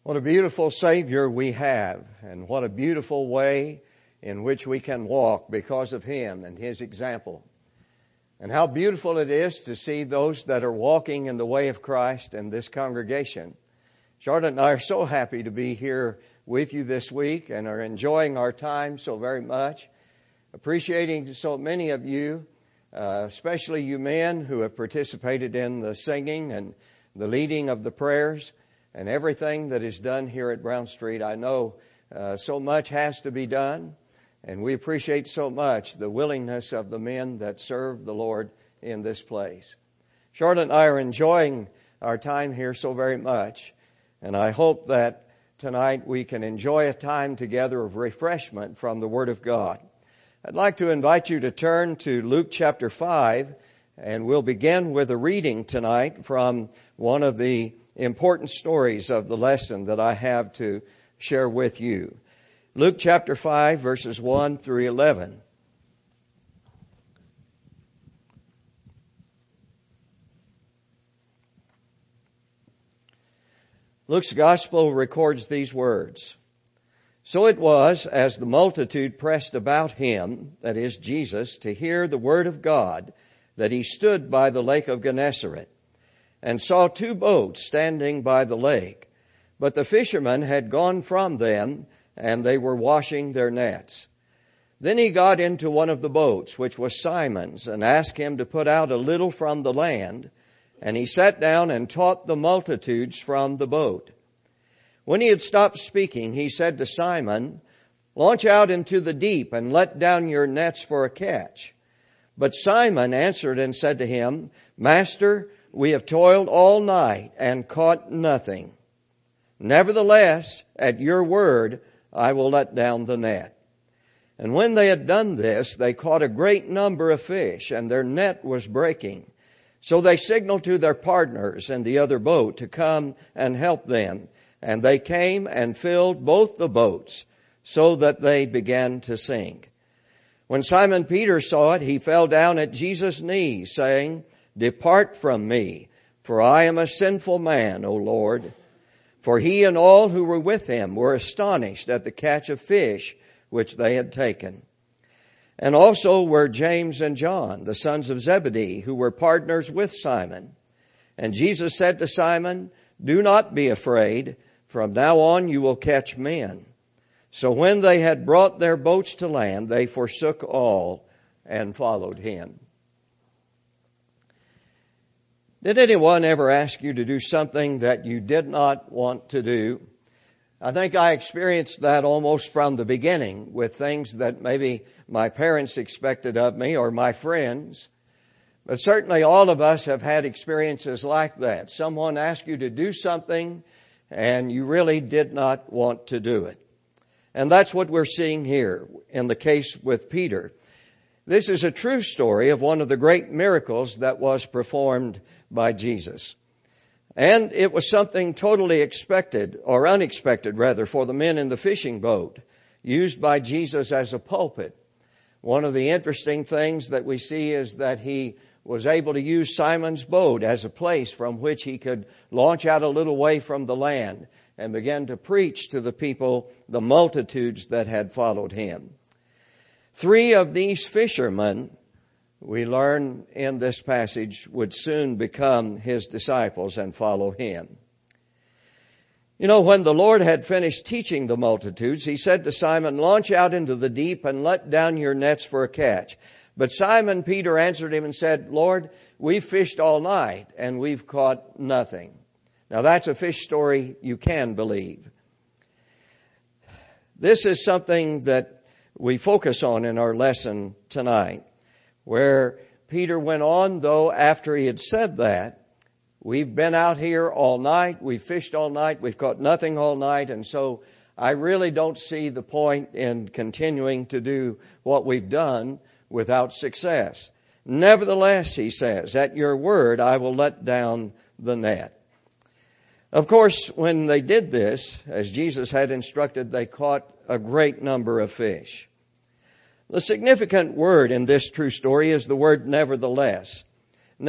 What a beautiful Savior we have, and what a beautiful way in which we can walk because of Him and His example. And how beautiful it is to see those that are walking in the way of Christ in this congregation. Charlotte and I are so happy to be here with you this week and are enjoying our time so very much. Appreciating so many of you, especially you men who have participated in the singing and the leading of the prayers and everything that is done here at Brown Street. I know so much has to be done, and we appreciate so much the willingness of the men that serve the Lord in this place. Charlotte and I are enjoying our time here so very much, and I hope that tonight we can enjoy a time together of refreshment from the Word of God. I'd like to invite you to turn to Luke chapter 5, and we'll begin with a reading tonight from one of the important stories of the lesson that I have to share with you. Luke chapter 5, verses 1 through 11. Luke's gospel records these words. So it was, as the multitude pressed about him, that is Jesus, to hear the word of God, that he stood by the lake of Gennesaret, and saw two boats standing by the lake. But the fishermen had gone from them, and they were washing their nets. Then he got into one of the boats, which was Simon's, and asked him to put out a little from the land. And he sat down and taught the multitudes from the boat. When he had stopped speaking, he said to Simon, "Launch out into the deep and let down your nets for a catch." But Simon answered and said to him, "Master, we have toiled all night and caught nothing. Nevertheless, at your word, I will let down the net." And when they had done this, they caught a great number of fish, and their net was breaking. So they signaled to their partners in the other boat to come and help them. And they came and filled both the boats, so that they began to sink. When Simon Peter saw it, he fell down at Jesus' knees, saying, "Depart from me, for I am a sinful man, O Lord." For he and all who were with him were astonished at the catch of fish which they had taken. And also were James and John, the sons of Zebedee, who were partners with Simon. And Jesus said to Simon, "Do not be afraid. From now on you will catch men." So when they had brought their boats to land, they forsook all and followed him. Did anyone ever ask you to do something that you did not want to do? I think I experienced that almost from the beginning with things that maybe my parents expected of me or my friends. But certainly all of us have had experiences like that. Someone asked you to do something and you really did not want to do it. And that's what we're seeing here in the case with Peter. This is a true story of one of the great miracles that was performed by Jesus. And it was something totally expected, or unexpected rather, for the men in the fishing boat, used by Jesus as a pulpit. One of the interesting things that we see is that he was able to use Simon's boat as a place from which he could launch out a little way from the land and begin to preach to the people, the multitudes that had followed him. 3 of these fishermen, we learn in this passage, would soon become his disciples and follow him. You know, when the Lord had finished teaching the multitudes, he said to Simon, "Launch out into the deep and let down your nets for a catch." But Simon Peter answered him and said, "Lord, we've fished all night and we've caught nothing." Now that's a fish story you can believe. This is something that we focus on in our lesson tonight, where Peter went on, though, after he had said that, "We've been out here all night, we've fished all night, we've caught nothing all night, and so I really don't see the point in continuing to do what we've done without success. Nevertheless," he says, "at your word I will let down the net." Of course, when they did this, as Jesus had instructed, they caught a great number of fish. The significant word in this true story is the word nevertheless.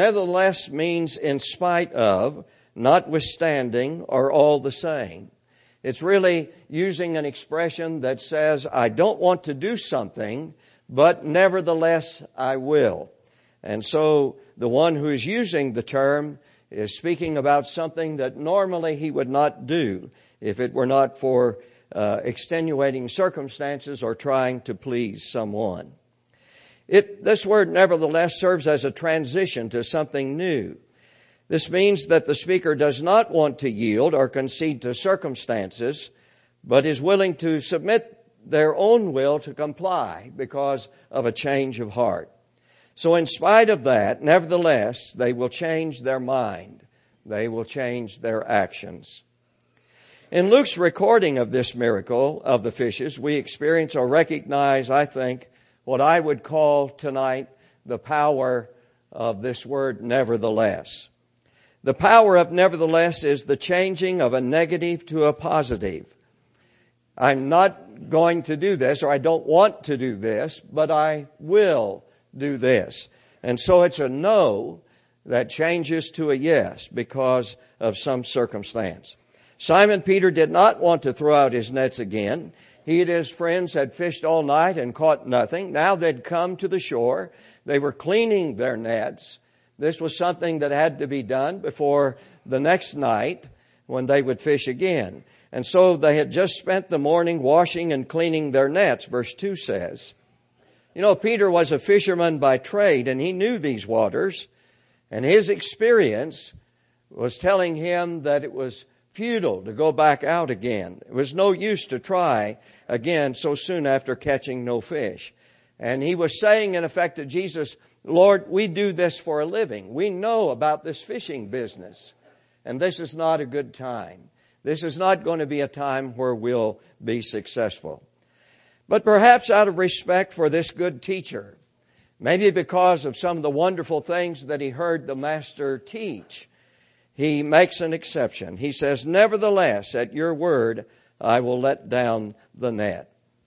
Nevertheless means in spite of, notwithstanding, or all the same. It's really using an expression that says, I don't want to do something, but nevertheless I will. And so the one who is using the term is speaking about something that normally he would not do if it were not for extenuating circumstances or trying to please someone. This word nevertheless serves as a transition to something new. This means that the speaker does not want to yield or concede to circumstances, but is willing to submit their own will to comply because of a change of heart. So in spite of that, nevertheless, they will change their mind. They will change their actions. In Luke's recording of this miracle of the fishes, we experience or recognize, I think, what I would call tonight the power of this word nevertheless. The power of nevertheless is the changing of a negative to a positive. I'm not going to do this, or I don't want to do this, but I will do this. And so it's a no that changes to a yes because of some circumstance. Simon Peter did not want to throw out his nets again. He and his friends had fished all night and caught nothing. Now they'd come to the shore. They were cleaning their nets. This was something that had to be done before the next night when they would fish again. And so they had just spent the morning washing and cleaning their nets, verse 2 says. You know, Peter was a fisherman by trade, and he knew these waters, and his experience was telling him that it was futile to go back out again. It was no use to try again so soon after catching no fish. And he was saying, in effect, to Jesus, Lord, we do this for a living. We know about this fishing business, and this is not a good time. This is not going to be a time where we'll be successful. But perhaps out of respect for this good teacher, maybe because of some of the wonderful things that he heard the Master teach, he makes an exception. He says, nevertheless, at your word, I will let down the net.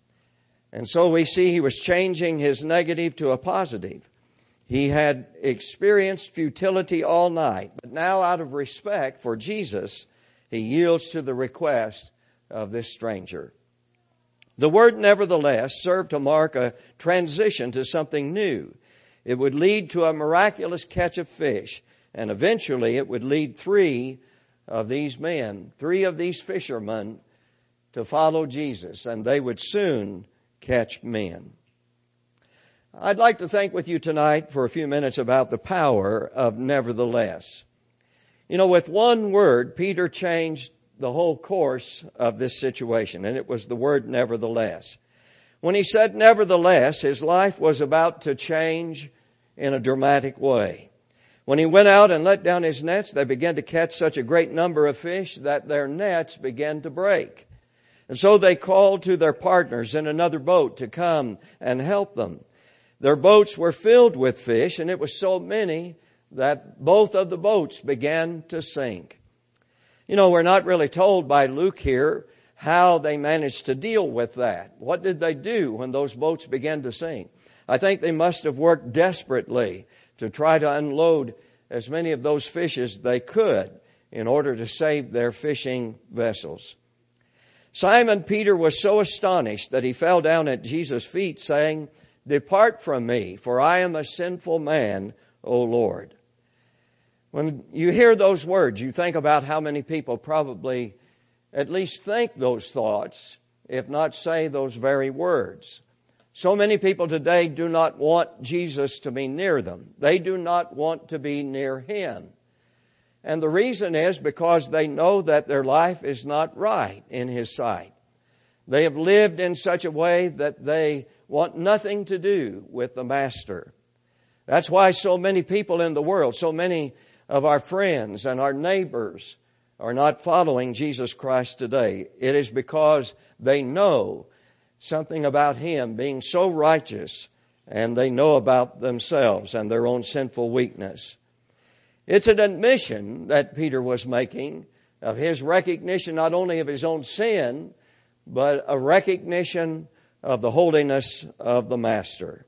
And so we see he was changing his negative to a positive. He had experienced futility all night, but now out of respect for Jesus, he yields to the request of this stranger. The word nevertheless served to mark a transition to something new. It would lead to a miraculous catch of fish, and eventually it would lead three of these fishermen, to follow Jesus, and they would soon catch men. I'd like to think with you tonight for a few minutes about the power of nevertheless. You know, with one word, Peter changed the whole course of this situation, and it was the word nevertheless. When he said nevertheless, his life was about to change in a dramatic way. When he went out and let down his nets, they began to catch such a great number of fish that their nets began to break. And so they called to their partners in another boat to come and help them. Their boats were filled with fish, and it was so many that both of the boats began to sink. You know, we're not really told by Luke here how they managed to deal with that. What did they do when those boats began to sink? I think they must have worked desperately to try to unload as many of those fish as they could in order to save their fishing vessels. Simon Peter was so astonished that he fell down at Jesus' feet saying, "Depart from me, for I am a sinful man, O Lord." When you hear those words, you think about how many people probably at least think those thoughts, if not say those very words. So many people today do not want Jesus to be near them. They do not want to be near Him. And the reason is because they know that their life is not right in His sight. They have lived in such a way that they want nothing to do with the Master. That's why so many people in the world, so many of our friends and our neighbors are not following Jesus Christ today. It is because they know something about Him being so righteous, and they know about themselves and their own sinful weakness. It's an admission that Peter was making of his recognition not only of his own sin, but a recognition of the holiness of the Master.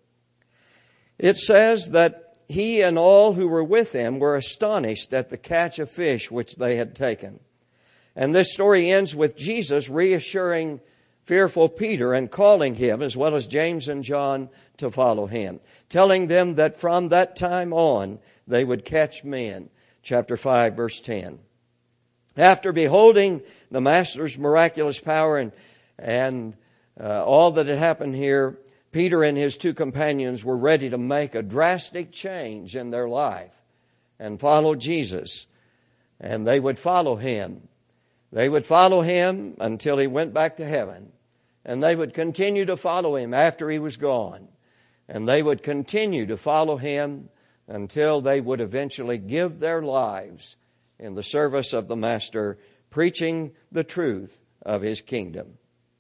It says that he and all who were with him were astonished at the catch of fish which they had taken. And this story ends with Jesus reassuring fearful Peter and calling him, as well as James and John, to follow him, telling them that from that time on they would catch men. Chapter 5, verse 10. After beholding the Master's miraculous power and all that had happened here, Peter and his two companions were ready to make a drastic change in their life and follow Jesus. And they would follow him. They would follow him until he went back to heaven. And they would continue to follow him after he was gone. And they would continue to follow him until they would eventually give their lives in the service of the Master, preaching the truth of his kingdom.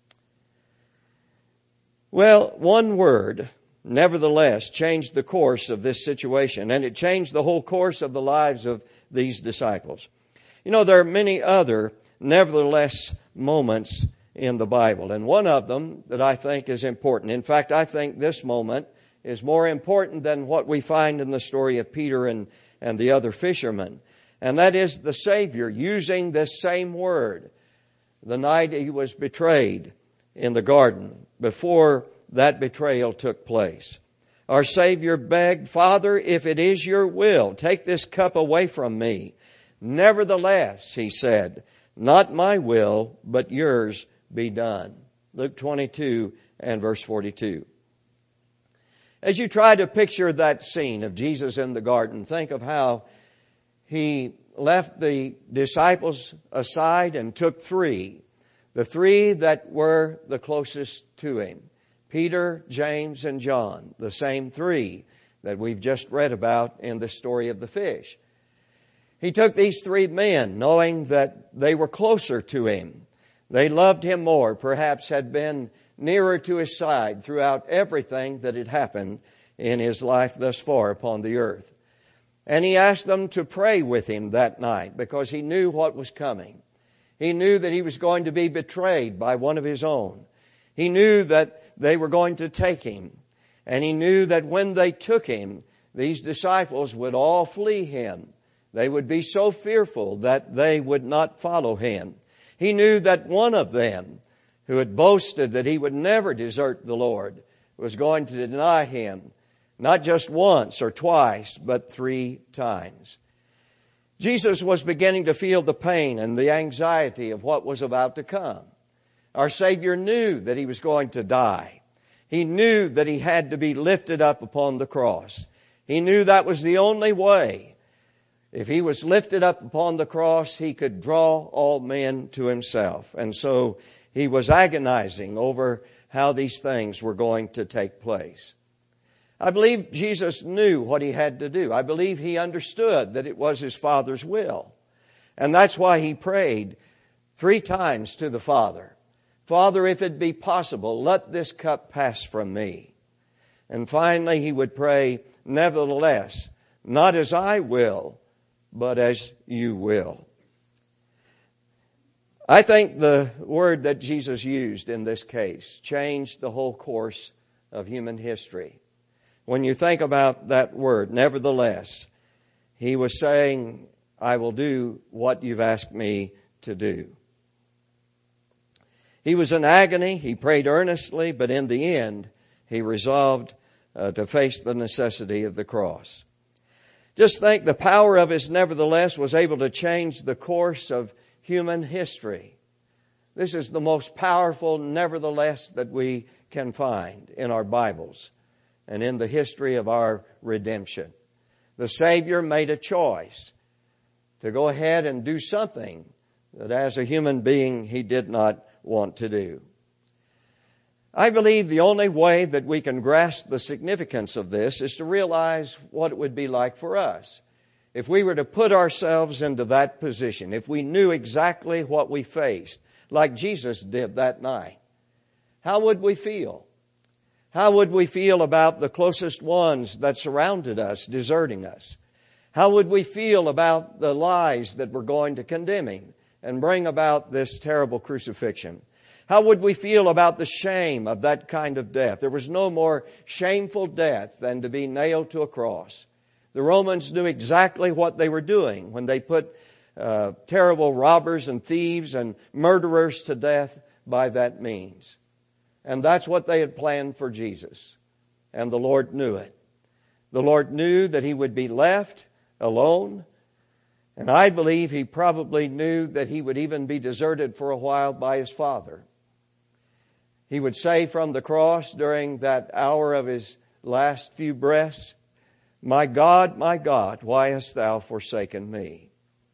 Well, one word, nevertheless, changed the course of this situation, and it changed the whole course of the lives of these disciples. You know, there are many other nevertheless moments in the Bible, and one of them that I think is important. In fact, I think this moment is more important than what we find in the story of Peter and the other fishermen. And that is the Savior using this same word the night he was betrayed in the garden, before that betrayal took place. Our Savior begged, "Father, if it is your will, take this cup away from me. Nevertheless," he said, "not my will, but yours be done." Luke 22 and verse 42. As you try to picture that scene of Jesus in the garden, think of how he left the disciples aside and took three. The three that were the closest to him. Peter, James, and John. The same three that we've just read about in the story of the fish. He took these three men knowing that they were closer to him. They loved him more, perhaps had been nearer to his side throughout everything that had happened in his life thus far upon the earth. And he asked them to pray with him that night because he knew what was coming. He knew that he was going to be betrayed by one of his own. He knew that they were going to take him. And he knew that when they took him, these disciples would all flee him. They would be so fearful that they would not follow him. He knew that one of them, who had boasted that he would never desert the Lord, was going to deny him, not just once or twice, but 3 times. Jesus was beginning to feel the pain and the anxiety of what was about to come. Our Savior knew that he was going to die. He knew that he had to be lifted up upon the cross. He knew that was the only way. If he was lifted up upon the cross, he could draw all men to himself. And so he was agonizing over how these things were going to take place. I believe Jesus knew what he had to do. I believe he understood that it was his Father's will. And that's why he prayed 3 times to the Father. "Father, if it be possible, let this cup pass from me." And finally he would pray, "Nevertheless, not as I will, but as you will." I think the word that Jesus used in this case changed the whole course of human history. When you think about that word, nevertheless, he was saying, "I will do what you've asked me to do." He was in agony. He prayed earnestly, but in the end, he resolved to face the necessity of the cross. Just think, the power of his nevertheless was able to change the course of human history. This is the most powerful nevertheless that we can find in our Bibles and in the history of our redemption. The Savior made a choice to go ahead and do something that as a human being he did not want to do. I believe the only way that we can grasp the significance of this is to realize what it would be like for us. If we were to put ourselves into that position, if we knew exactly what we faced, like Jesus did that night, how would we feel? How would we feel about the closest ones that surrounded us deserting us? How would we feel about the lies that were going to condemn him and bring about this terrible crucifixion? How would we feel about the shame of that kind of death? There was no more shameful death than to be nailed to a cross. The Romans knew exactly what they were doing when they put terrible robbers and thieves and murderers to death by that means. And that's what they had planned for Jesus. And the Lord knew it. The Lord knew that He would be left alone. And I believe He probably knew that He would even be deserted for a while by His Father. He would say from the cross during that hour of His last few breaths, my God, why hast Thou forsaken me?"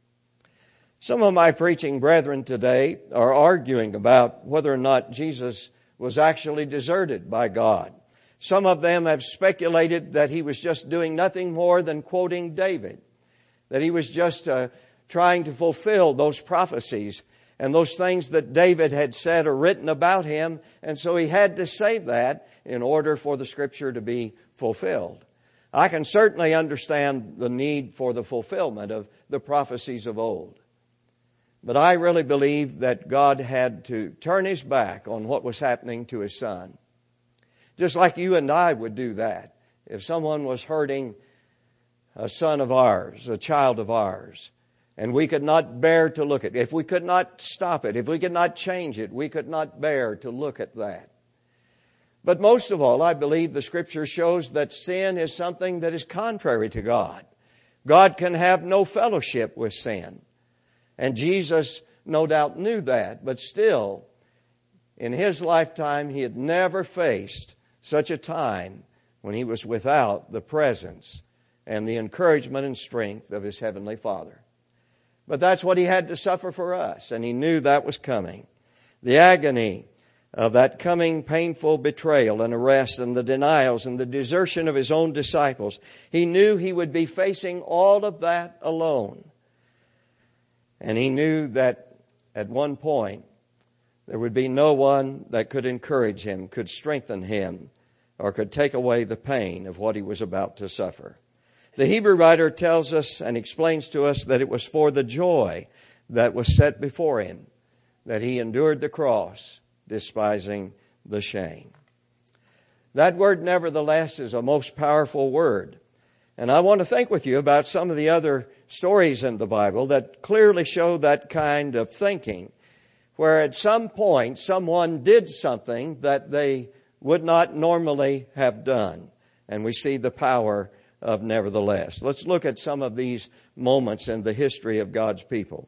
Some of my preaching brethren today are arguing about whether or not Jesus was actually deserted by God. Some of them have speculated that He was just doing nothing more than quoting David, that He was just trying to fulfill those prophecies and those things that David had said or written about Him, and so He had to say that in order for the Scripture to be fulfilled. I can certainly understand the need for the fulfillment of the prophecies of old. But I really believe that God had to turn His back on what was happening to His Son. Just like you and I would do that. If someone was hurting a son of ours, a child of ours, and we could not bear to look at it, if we could not stop it, if we could not change it, we could not bear to look at that. But most of all, I believe the Scripture shows that sin is something that is contrary to God. God can have no fellowship with sin. And Jesus no doubt knew that, but still, in His lifetime, He had never faced such a time when He was without the presence and the encouragement and strength of His Heavenly Father. But that's what He had to suffer for us, and He knew that was coming. The agony of that coming painful betrayal and arrest and the denials and the desertion of His own disciples. He knew He would be facing all of that alone. And He knew that at one point there would be no one that could encourage Him, could strengthen Him, or could take away the pain of what He was about to suffer. The Hebrew writer tells us and explains to us that it was for the joy that was set before Him that He endured the cross, despising the shame. That word, nevertheless, is a most powerful word. And I want to think with you about some of the other stories in the Bible that clearly show that kind of thinking, where at some point someone did something that they would not normally have done. And we see the power of nevertheless. Let's look at some of these moments in the history of God's people.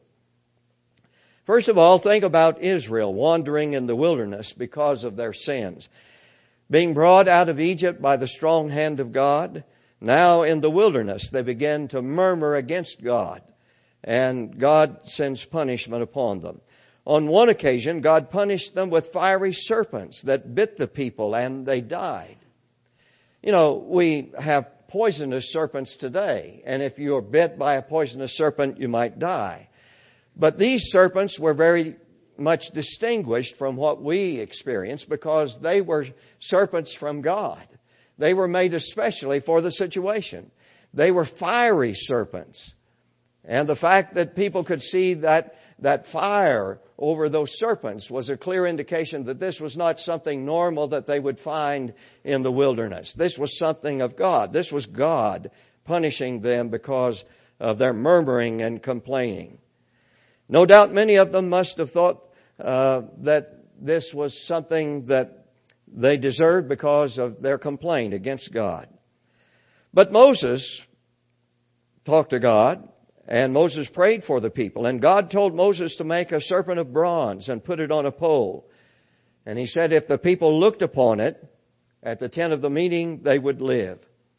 First of all, think about Israel wandering in the wilderness because of their sins. Being brought out of Egypt by the strong hand of God, now in the wilderness they begin to murmur against God, and God sends punishment upon them. On one occasion, God punished them with fiery serpents that bit the people, and they died. You know, we have poisonous serpents today, and if you're bit by a poisonous serpent, you might die. But these serpents were very much distinguished from what we experience because they were serpents from God. They were made especially for the situation. They were fiery serpents. And the fact that people could see that fire over those serpents was a clear indication that this was not something normal that they would find in the wilderness. This was something of God. This was God punishing them because of their murmuring and complaining. No doubt many of them must have thought that this was something that they deserved because of their complaint against God. But Moses talked to God, and Moses prayed for the people. And God told Moses to make a serpent of bronze and put it on a pole. And He said if the people looked upon it at the tent of the meeting, they would live.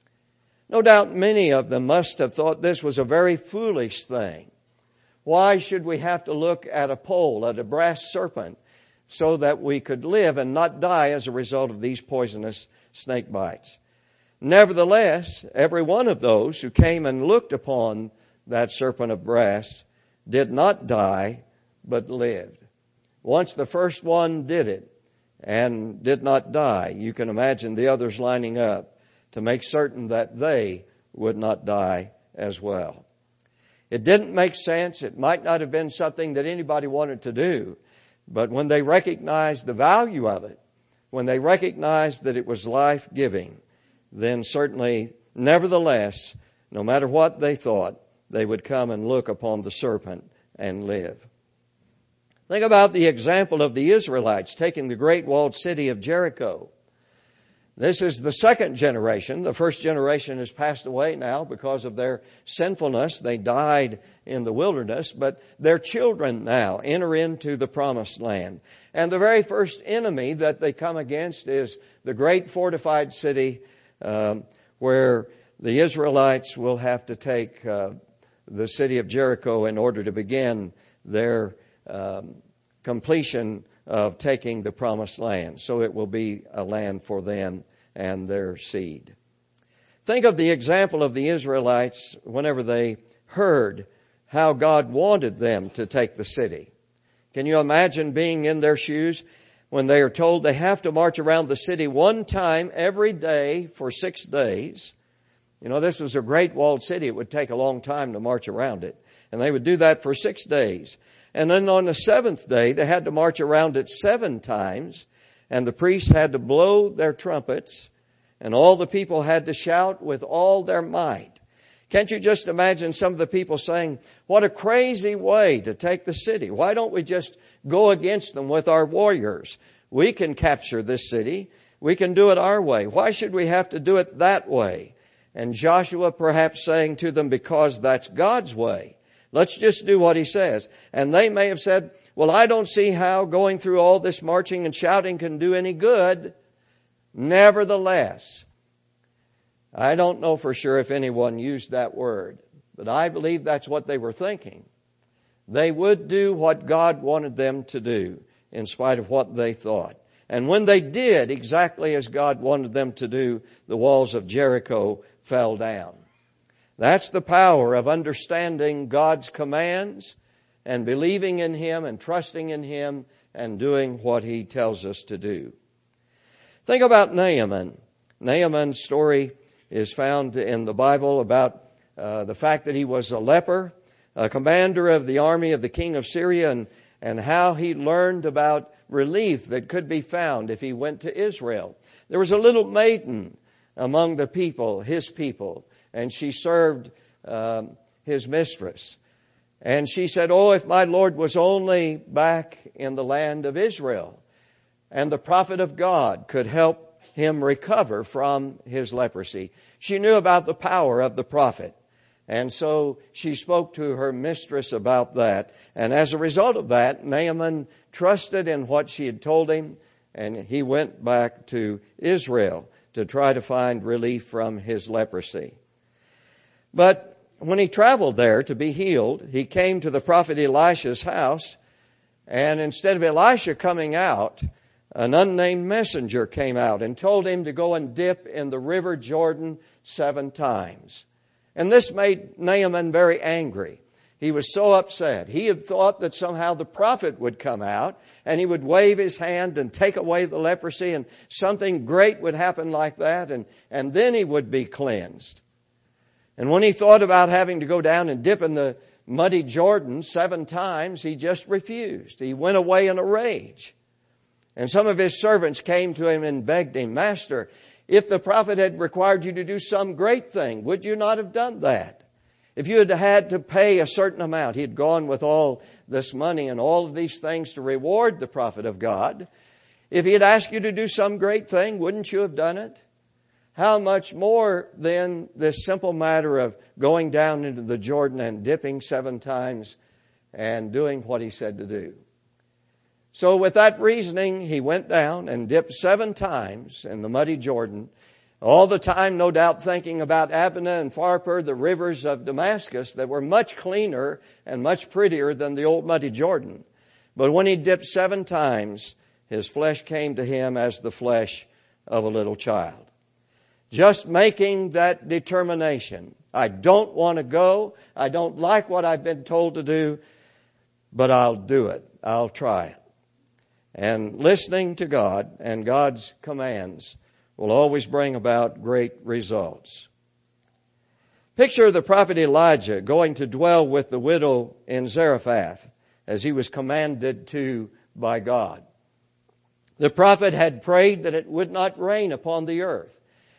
No doubt many of them must have thought this was a very foolish thing. Why should we have to look at a pole, at a brass serpent, so that we could live and not die as a result of these poisonous snake bites? Nevertheless, every one of those who came and looked upon that serpent of brass did not die, but lived. Once the first one did it and did not die, you can imagine the others lining up to make certain that they would not die as well. It didn't make sense. It might not have been something that anybody wanted to do. But when they recognized the value of it, when they recognized that it was life-giving, then certainly, nevertheless, no matter what they thought, they would come and look upon the serpent and live. Think about the example of the Israelites taking the great walled city of Jericho. This is the second generation. The first generation has passed away now because of their sinfulness. They died in the wilderness, but their children now enter into the promised land. And the very first enemy that they come against is the great fortified city where the Israelites will have to take the city of Jericho in order to begin their completion of taking the promised land. So it will be a land for them and their seed. Think of the example of the Israelites whenever they heard how God wanted them to take the city. Can you imagine being in their shoes when they are told they have to march around the city one time every day for 6 days? You know, this was a great walled city. It would take a long time to march around it. And they would do that for 6 days. And then on the 7th day, they had to march around it 7 times. And the priests had to blow their trumpets. And all the people had to shout with all their might. Can't you just imagine some of the people saying, what a crazy way to take the city. Why don't we just go against them with our warriors? We can capture this city. We can do it our way. Why should we have to do it that way? And Joshua perhaps saying to them, because that's God's way. Let's just do what He says. And they may have said, well, I don't see how going through all this marching and shouting can do any good. Nevertheless, I don't know for sure if anyone used that word, but I believe that's what they were thinking. They would do what God wanted them to do in spite of what they thought. And when they did exactly as God wanted them to do, the walls of Jericho fell down. That's the power of understanding God's commands and believing in Him and trusting in Him and doing what He tells us to do. Think about Naaman. Naaman's story is found in the Bible about the fact that he was a leper, a commander of the army of the king of Syria, and how he learned about relief that could be found if he went to Israel. There was a little maiden among the people, his people, and she served his mistress. And she said, oh, if my Lord was only back in the land of Israel, and the prophet of God could help him recover from his leprosy. She knew about the power of the prophet. And so she spoke to her mistress about that. And as a result of that, Naaman trusted in what she had told him, and he went back to Israel to try to find relief from his leprosy. But when he traveled there to be healed, he came to the prophet Elisha's house, and instead of Elisha coming out, an unnamed messenger came out and told him to go and dip in the river Jordan 7 times. And this made Naaman very angry. He was so upset. He had thought that somehow the prophet would come out and he would wave his hand and take away the leprosy and something great would happen like that, and then he would be cleansed. And when he thought about having to go down and dip in the muddy Jordan 7 times, he just refused. He went away in a rage. And some of his servants came to him and begged him, Master, if the prophet had required you to do some great thing, would you not have done that? If you had had to pay a certain amount, he had gone with all this money and all of these things to reward the prophet of God. If he had asked you to do some great thing, wouldn't you have done it? How much more then this simple matter of going down into the Jordan and dipping 7 times and doing what he said to do. So with that reasoning, he went down and dipped 7 times in the muddy Jordan, all the time, no doubt, thinking about Abana and Pharpar, the rivers of Damascus that were much cleaner and much prettier than the old muddy Jordan. But when he dipped 7 times, his flesh came to him as the flesh of a little child. Just making that determination. I don't want to go. I don't like what I've been told to do, but I'll do it. I'll try it. And listening to God and God's commands will always bring about great results. Picture the prophet Elijah going to dwell with the widow in Zarephath as he was commanded to by God. The prophet had prayed that it would not rain upon the earth.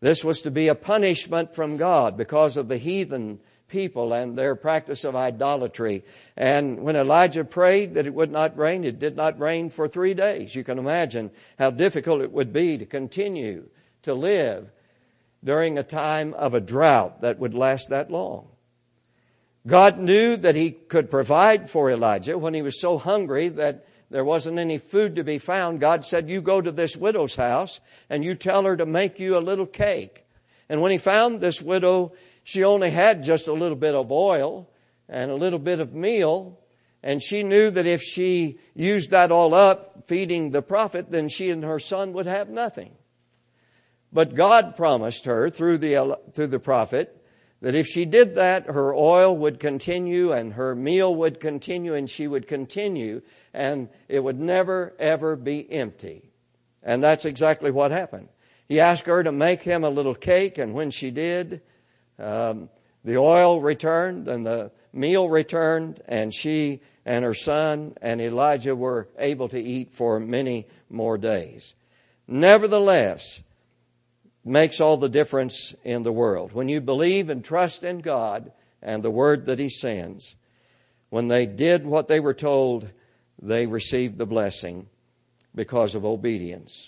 This was to be a punishment from God because of the heathen people and their practice of idolatry. And when Elijah prayed that it would not rain, it did not rain for 3 days. You can imagine how difficult it would be to continue to live during a time of a drought that would last that long. God knew that He could provide for Elijah when he was so hungry that there wasn't any food to be found. God said, you go to this widow's house and you tell her to make you a little cake. And when he found this widow, she only had just a little bit of oil and a little bit of meal. And she knew that if she used that all up feeding the prophet, then she and her son would have nothing. But God promised her through the prophet that if she did that, her oil would continue and her meal would continue and she would continue and it would never ever be empty. And that's exactly what happened. He asked her to make him a little cake, and when she did, the oil returned and the meal returned, and she and her son and Elijah were able to eat for many more days. Nevertheless, makes all the difference in the world. When you believe and trust in God and the word that He sends, when they did what they were told, they received the blessing because of obedience.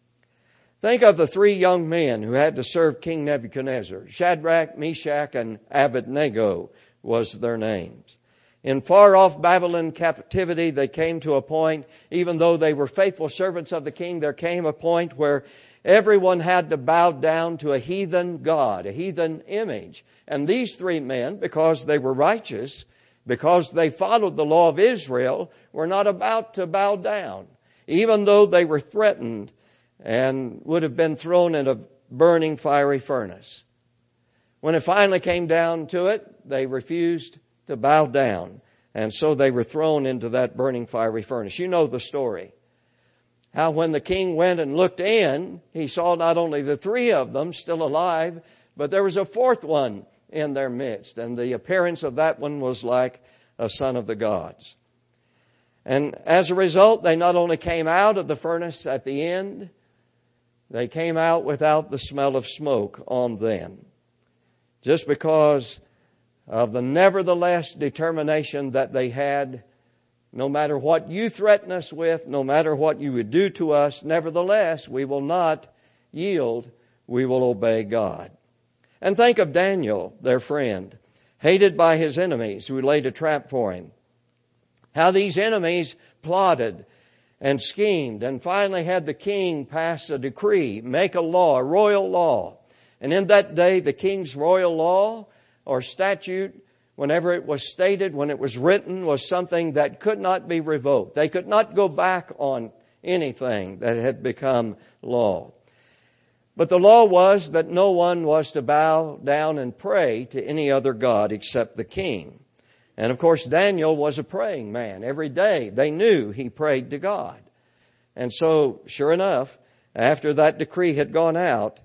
Think of the 3 young men who had to serve King Nebuchadnezzar. Shadrach, Meshach, and Abednego was their names. In far-off Babylon captivity, they came to a point, even though they were faithful servants of the king, there came a point where everyone had to bow down to a heathen god, a heathen image. And these 3 men, because they were righteous, because they followed the law of Israel, were not about to bow down, even though they were threatened and would have been thrown in a burning fiery furnace. When it finally came down to it, they refused to bow down, and so they were thrown into that burning fiery furnace. You know the story. How when the king went and looked in, he saw not only the 3 of them still alive, but there was a 4th one in their midst. And the appearance of that one was like a son of the gods. And as a result, they not only came out of the furnace at the end, they came out without the smell of smoke on them. Just because of the nevertheless determination that they had. No matter what you threaten us with, no matter what you would do to us, nevertheless, we will not yield. We will obey God. And think of Daniel, their friend, hated by his enemies who laid a trap for him. How these enemies plotted and schemed and finally had the king pass a decree, make a law, a royal law. And in that day, the king's royal law or statute, whenever it was stated, when it was written, was something that could not be revoked. They could not go back on anything that had become law. But the law was that no one was to bow down and pray to any other god except the king. And of course, Daniel was a praying man. Every day they knew he prayed to God. And so, sure enough, after that decree had gone out,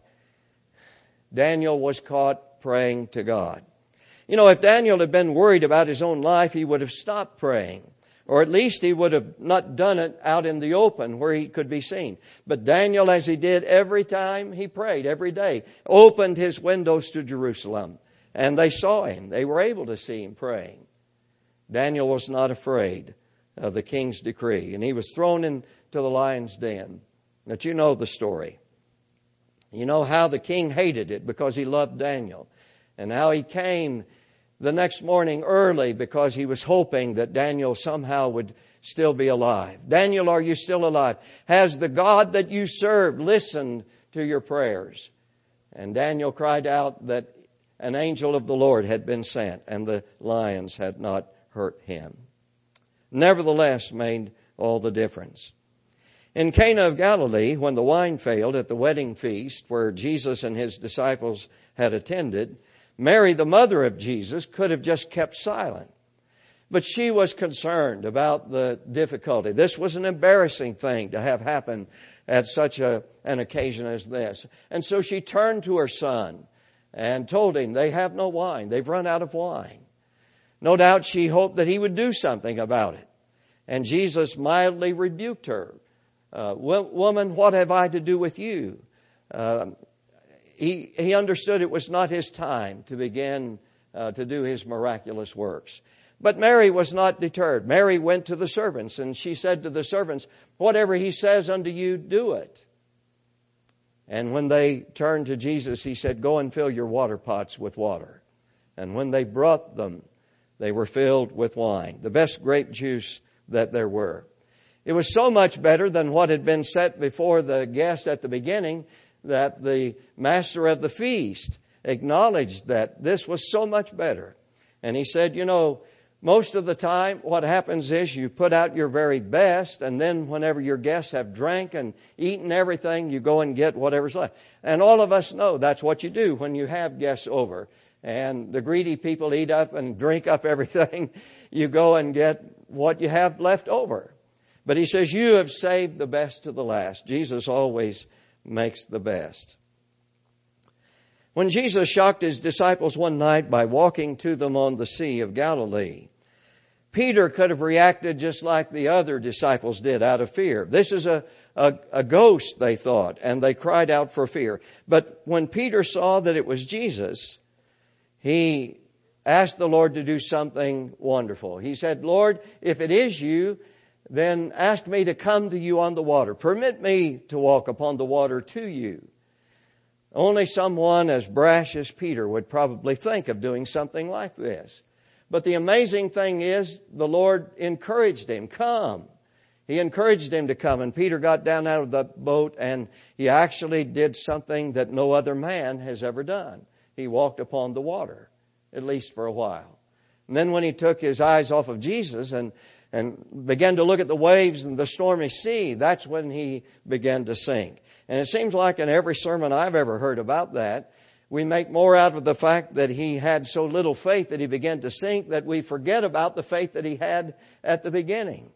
Daniel was caught praying to God. You know, if Daniel had been worried about his own life, he would have stopped praying. Or at least he would have not done it out in the open where he could be seen. But Daniel, as he did every time he prayed, every day, opened his windows to Jerusalem. And they saw him. They were able to see him praying. Daniel was not afraid of the king's decree. And he was thrown into the lion's den. But you know the story. You know how the king hated it because he loved Daniel. And how he came the next morning early because he was hoping that Daniel somehow would still be alive. Daniel, are you still alive? Has the God that you serve listened to your prayers? And Daniel cried out that an angel of the Lord had been sent and the lions had not hurt him. Nevertheless, made all the difference. In Cana of Galilee, when the wine failed at the wedding feast where Jesus and his disciples had attended, Mary, the mother of Jesus, could have just kept silent. But she was concerned about the difficulty. This was an embarrassing thing to have happen at such an occasion as this. And so she turned to her son and told him, they have no wine. They've run out of wine. No doubt she hoped that he would do something about it. And Jesus mildly rebuked her. Woman, what have I to do with you? he understood it was not his time to begin to do his miraculous works. But Mary was not deterred. Mary went to the servants, and she said to the servants, "Whatever he says unto you, do it." And when they turned to Jesus, he said, "Go and fill your water pots with water." And when they brought them, they were filled with wine, the best grape juice that there were. It was so much better than what had been set before the guests at the beginning that the master of the feast acknowledged that this was so much better. And he said, most of the time what happens is you put out your very best, and then whenever your guests have drank and eaten everything, you go and get whatever's left. And all of us know that's what you do when you have guests over. And the greedy people eat up and drink up everything. You go and get what you have left over. But he says, you have saved the best to the last. Jesus always makes the best. When Jesus shocked his disciples one night by walking to them on the Sea of Galilee, Peter could have reacted just like the other disciples did, out of fear. This is a ghost, they thought, and they cried out for fear. But when Peter saw that it was Jesus, he asked the Lord to do something wonderful. He said, "Lord, if it is you, then ask me to come to you on the water. Permit me to walk upon the water to you." Only someone as brash as Peter would probably think of doing something like this. But the amazing thing is, the Lord encouraged him, "Come." He encouraged him to come, and Peter got down out of the boat, and he actually did something that no other man has ever done. He walked upon the water, at least for a while. And then when he took his eyes off of Jesus and began to look at the waves and the stormy sea, that's when he began to sink. And it seems like in every sermon I've ever heard about that, we make more out of the fact that he had so little faith that he began to sink that we forget about the faith that he had at the beginning.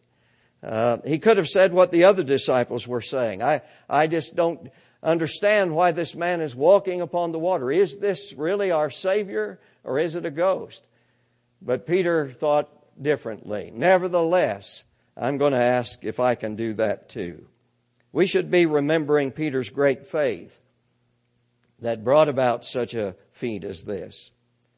He could have said what the other disciples were saying. I just don't understand why this man is walking upon the water. Is this really our Savior, or is it a ghost? But Peter thought differently. Nevertheless, I'm going to ask if I can do that too. We should be remembering Peter's great faith that brought about such a feat as this.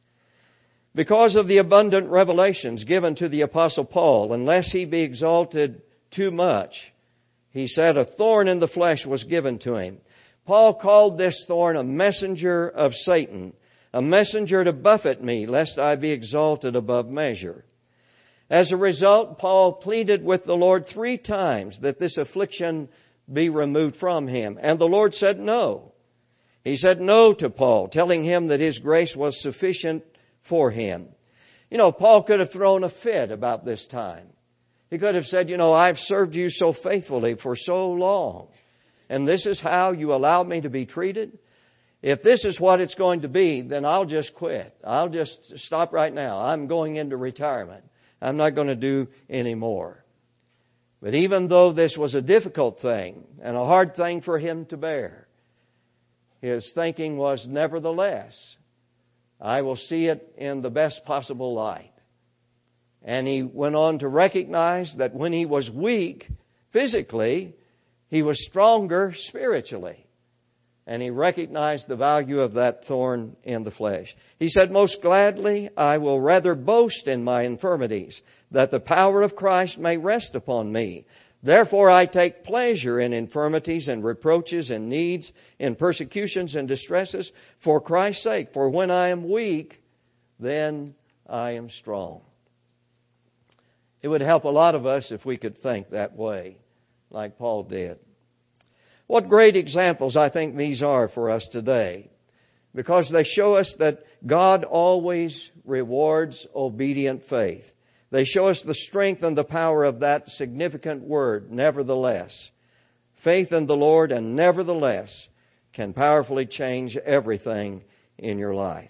Because of the abundant revelations given to the Apostle Paul, unless he be exalted too much, he said a thorn in the flesh was given to him. Paul called this thorn a messenger of Satan, a messenger to buffet me, lest I be exalted above measure. As a result, Paul pleaded with the Lord 3 times that this affliction be removed from him. And the Lord said no. He said no to Paul, telling him that his grace was sufficient for him. Paul could have thrown a fit about this time. He could have said, I've served you so faithfully for so long, and this is how you allow me to be treated. If this is what it's going to be, then I'll just quit. I'll just stop right now. I'm going into retirement. I'm not going to do any more. But even though this was a difficult thing and a hard thing for him to bear, his thinking was, nevertheless, I will see it in the best possible light. And he went on to recognize that when he was weak physically, he was stronger spiritually. And he recognized the value of that thorn in the flesh. He said, most gladly, I will rather boast in my infirmities, that the power of Christ may rest upon me. Therefore I take pleasure in infirmities and reproaches and needs, in persecutions and distresses, for Christ's sake. For when I am weak, then I am strong. It would help a lot of us if we could think that way, like Paul did. What great examples I think these are for us today, because they show us that God always rewards obedient faith. They show us the strength and the power of that significant word, nevertheless. Faith in the Lord and nevertheless can powerfully change everything in your life.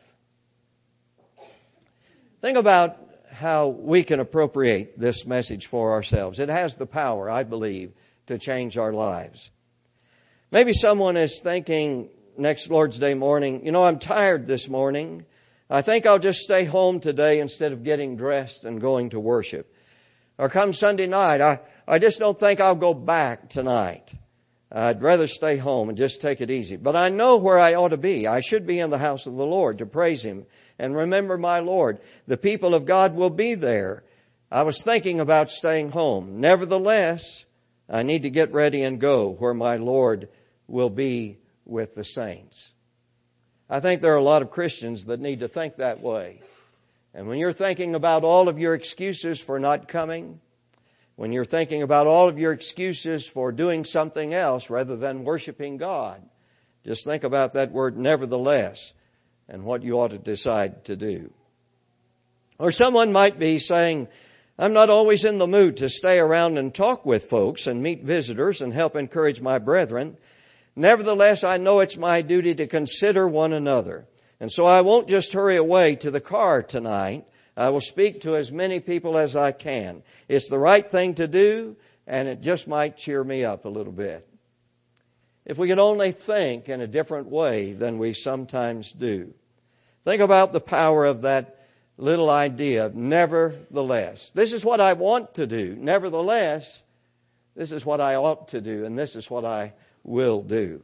Think about how we can appropriate this message for ourselves. It has the power, I believe, to change our lives. Maybe someone is thinking next Lord's Day morning, I'm tired this morning. I think I'll just stay home today instead of getting dressed and going to worship. Or come Sunday night, I just don't think I'll go back tonight. I'd rather stay home and just take it easy. But I know where I ought to be. I should be in the house of the Lord to praise Him and remember my Lord. The people of God will be there. I was thinking about staying home. Nevertheless, I need to get ready and go where my Lord will be with the saints. I think there are a lot of Christians that need to think that way. And when you're thinking about all of your excuses for not coming, when you're thinking about all of your excuses for doing something else rather than worshiping God, just think about that word nevertheless and what you ought to decide to do. Or someone might be saying, I'm not always in the mood to stay around and talk with folks and meet visitors and help encourage my brethren. Nevertheless, I know it's my duty to consider one another. And so I won't just hurry away to the car tonight. I will speak to as many people as I can. It's the right thing to do, and it just might cheer me up a little bit. If we could only think in a different way than we sometimes do. Think about the power of that little idea of nevertheless. This is what I want to do. Nevertheless, this is what I ought to do, and this is what I will do.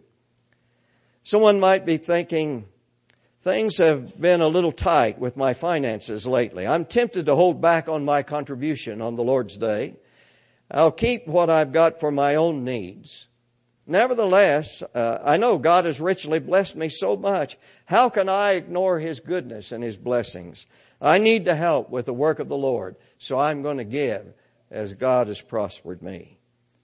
Someone might be thinking, things have been a little tight with my finances lately. I'm tempted to hold back on my contribution on the Lord's Day. I'll keep what I've got for my own needs. Nevertheless, I know God has richly blessed me so much. How can I ignore His goodness and His blessings? I need to help with the work of the Lord, so I'm going to give as God has prospered me.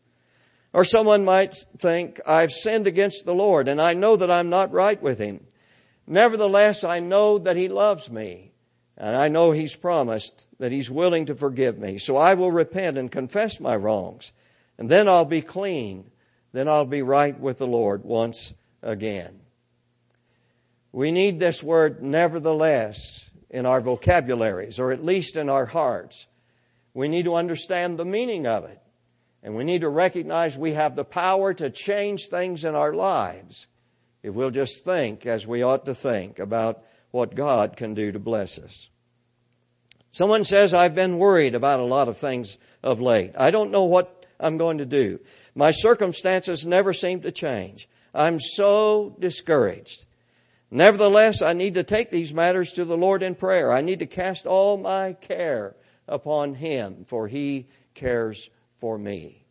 Or someone might think, I've sinned against the Lord, and I know that I'm not right with Him. Nevertheless, I know that He loves me, and I know He's promised that He's willing to forgive me. So I will repent and confess my wrongs, and then I'll be clean. Then I'll be right with the Lord once again. We need this word nevertheless in our vocabularies, or at least in our hearts. We need to understand the meaning of it. And we need to recognize we have the power to change things in our lives if we'll just think as we ought to think about what God can do to bless us. Someone says, I've been worried about a lot of things of late. I don't know what I'm going to do. My circumstances never seem to change. I'm so discouraged. Nevertheless, I need to take these matters to the Lord in prayer. I need to cast all my care upon Him, for He cares for me.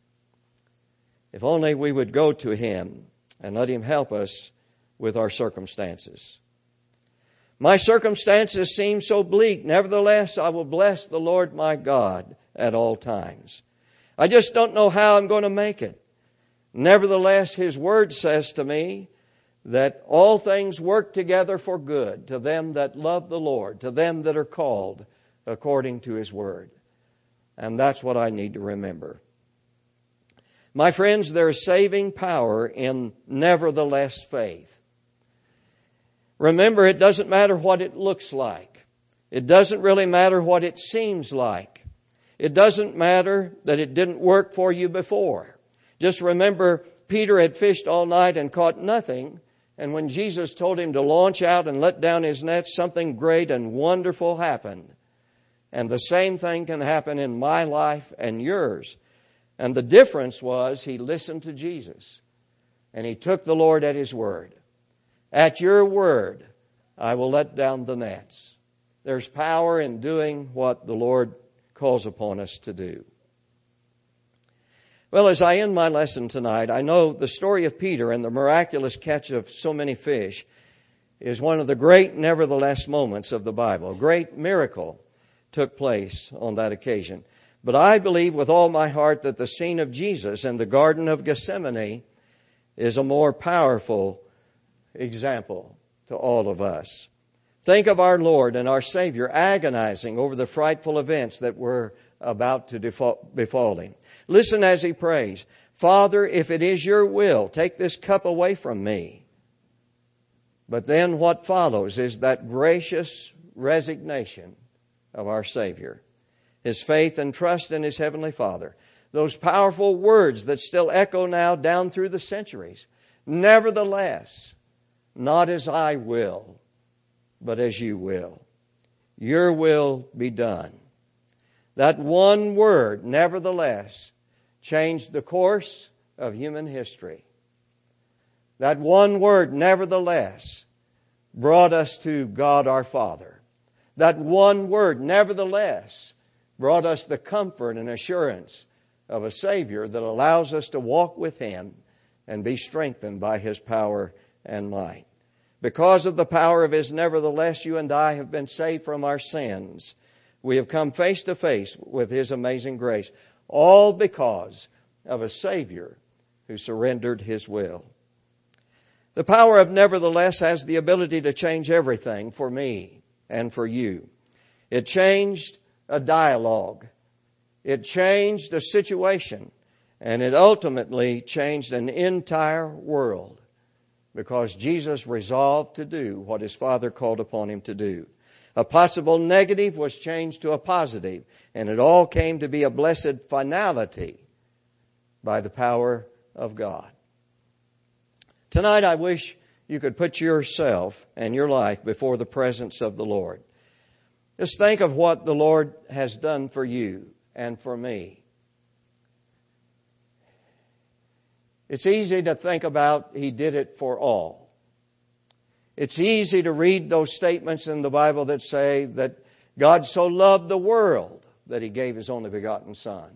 If only we would go to Him and let Him help us with our circumstances. My circumstances seem so bleak. Nevertheless, I will bless the Lord my God at all times. I just don't know how I'm going to make it. Nevertheless, His Word says to me that all things work together for good to them that love the Lord, to them that are called according to His Word. And that's what I need to remember. My friends, there is saving power in nevertheless faith. Remember, it doesn't matter what it looks like. It doesn't really matter what it seems like. It doesn't matter that it didn't work for you before. Just remember, Peter had fished all night and caught nothing. And when Jesus told him to launch out and let down his nets, something great and wonderful happened. And the same thing can happen in my life and yours. And the difference was he listened to Jesus. And he took the Lord at His word. At your word, I will let down the nets. There's power in doing what the Lord calls upon us to do. Well, as I end my lesson tonight, I know the story of Peter and the miraculous catch of so many fish is one of the great nevertheless moments of the Bible. A great miracle took place on that occasion. But I believe with all my heart that the scene of Jesus in the Garden of Gethsemane is a more powerful example to all of us. Think of our Lord and our Savior agonizing over the frightful events that were about to befall Him. Listen as He prays, Father, if it is your will, take this cup away from me. But then what follows is that gracious resignation of our Savior. His faith and trust in His Heavenly Father. Those powerful words that still echo now down through the centuries. Nevertheless, not as I will, but as you will. Your will be done. That one word, nevertheless, changed the course of human history. That one word, nevertheless, brought us to God our Father. That one word, nevertheless, brought us the comfort and assurance of a Savior that allows us to walk with Him and be strengthened by His power and might. Because of the power of His nevertheless, you and I have been saved from our sins. We have come face to face with His amazing grace, all because of a Savior who surrendered His will. The power of nevertheless has the ability to change everything for me and for you. It changed a dialogue. It changed a situation. And it ultimately changed an entire world because Jesus resolved to do what His Father called upon Him to do. A possible negative was changed to a positive, and it all came to be a blessed finality by the power of God. Tonight I wish you could put yourself and your life before the presence of the Lord. Just think of what the Lord has done for you and for me. It's easy to think about He did it for all. It's easy to read those statements in the Bible that say that God so loved the world that He gave His only begotten Son.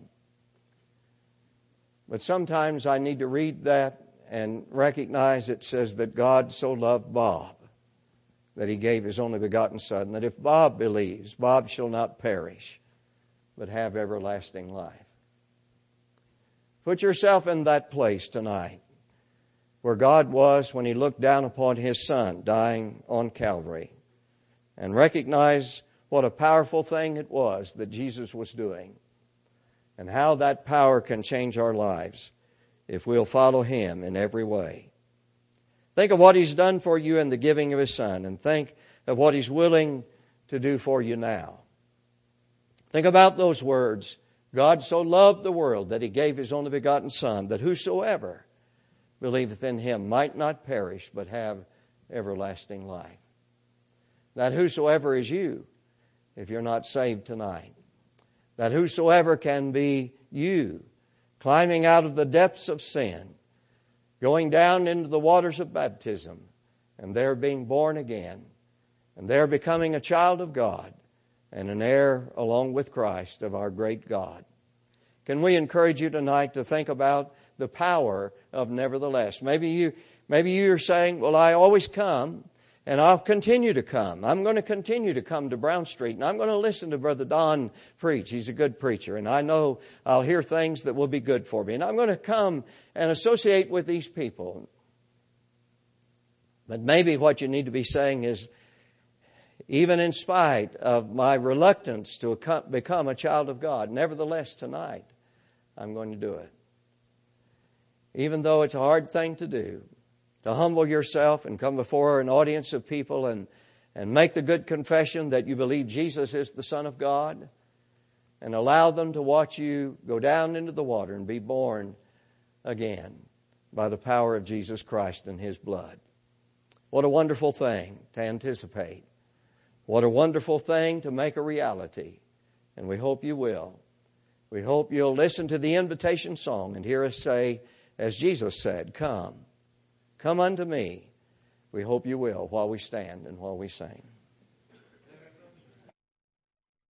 But sometimes I need to read that and recognize it says that God so loved Bob that He gave His only begotten Son, that if Bob believes, Bob shall not perish, but have everlasting life. Put yourself in that place tonight where God was when He looked down upon His Son dying on Calvary, and recognize what a powerful thing it was that Jesus was doing and how that power can change our lives if we'll follow Him in every way. Think of what He's done for you in the giving of His Son, and think of what He's willing to do for you now. Think about those words. God so loved the world that He gave His only begotten Son, that whosoever believeth in Him might not perish, but have everlasting life. That whosoever is you, if you're not saved tonight. That whosoever can be you, climbing out of the depths of sin, going down into the waters of baptism, and there being born again, and there becoming a child of God, and an heir along with Christ of our great God. Can we encourage you tonight to think about the power of nevertheless? Maybe you're saying, well, I always come and I'll continue to come. I'm going to continue to come to Brown Street, and I'm going to listen to Brother Don preach. He's a good preacher, and I know I'll hear things that will be good for me. And I'm going to come and associate with these people. But maybe what you need to be saying is, even in spite of my reluctance to become a child of God, nevertheless tonight, I'm going to do it. Even though it's a hard thing to do, to humble yourself and come before an audience of people and make the good confession that you believe Jesus is the Son of God, and allow them to watch you go down into the water and be born again by the power of Jesus Christ and His blood. What a wonderful thing to anticipate. What a wonderful thing to make a reality. And we hope you will. We hope you'll listen to the invitation song and hear us say, as Jesus said, come. Come unto me. We hope you will while we stand and while we sing.